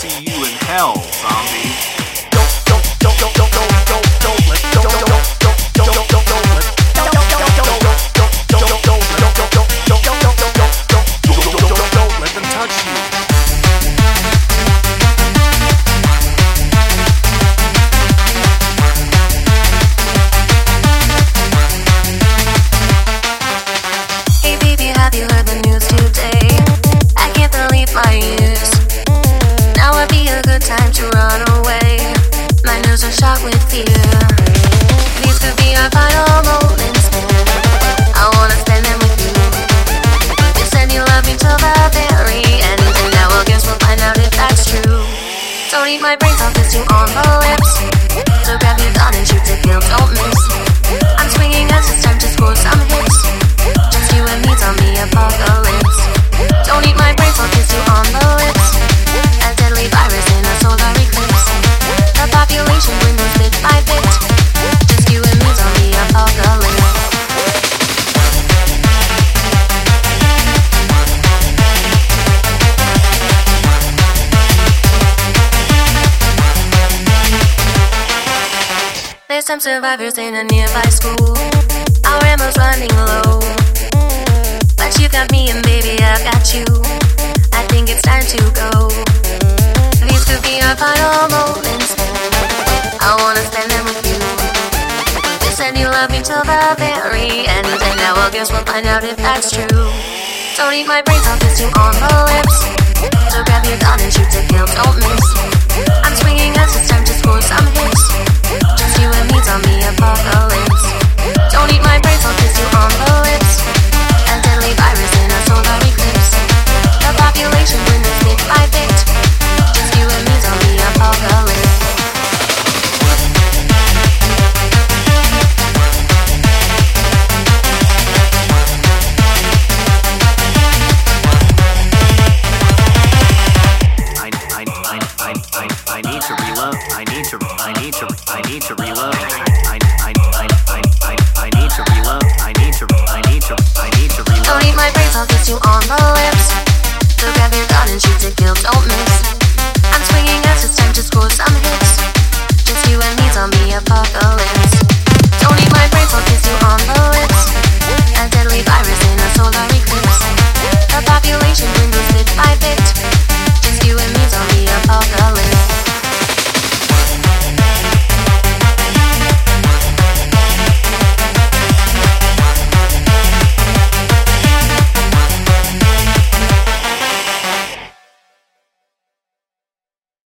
see you in hell, zombie. Don't let them touch you. Hey baby, have you heard the news today? I can't believe my ears. Now would be a good time to run away. My nerves are shot with fear. These could be our final moments. I wanna spend them with you. You said you love me till the very end, and now I guess we'll find out if that's true. Don't eat my brains, I'll kiss you on the lips. So grab your gun and shoot to kill, don't miss. I'm swinging as it's time to score some hits. Just you and me, zombie apocalypse. Don't eat my brains, I'll kiss you on the lips. A deadly virus in a solar eclipse. The population dwindles bit by bit. Just you and me, zombie apocalypse. There's some survivors in a nearby school. Our ammo's running low, but you got me and baby I've got you. I think it's time to go. These could be our final moments. I wanna spend them with you. You said you love me till the very end, and now I guess we'll find out if that's true. Don't eat my brains, I'll kiss you on the lips. So grab your gun and shoot to kill, don't miss. I'm swinging as it's time to score some hits. Just you and me, zombie apocalypse. Don't eat my brains, I'll kiss you on the lips. A deadly virus in a solar eclipse. The population dwindles bit by bit. Just you and me, zombie apocalypse. I need to reload. I need to reload. I need to reload. Don't eat my brains, I'll kiss you on the lips. So grab your gun and shoot to kill, don't miss. I'm swinging as it's time to score some hits. Just you and me, zombie apocalypse.